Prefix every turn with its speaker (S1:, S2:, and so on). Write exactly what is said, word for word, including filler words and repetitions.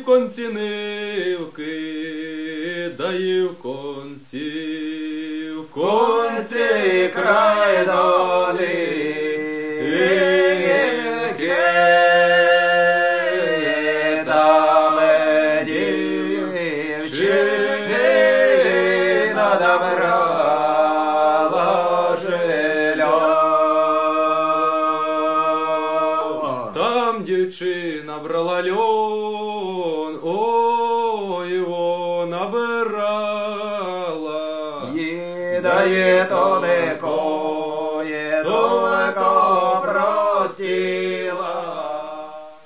S1: в конці нивки, да і в конці, в конці край долинки, там дівчина добрала жильо. Там дівчина брала льон, ой, вона набирала, їдає то не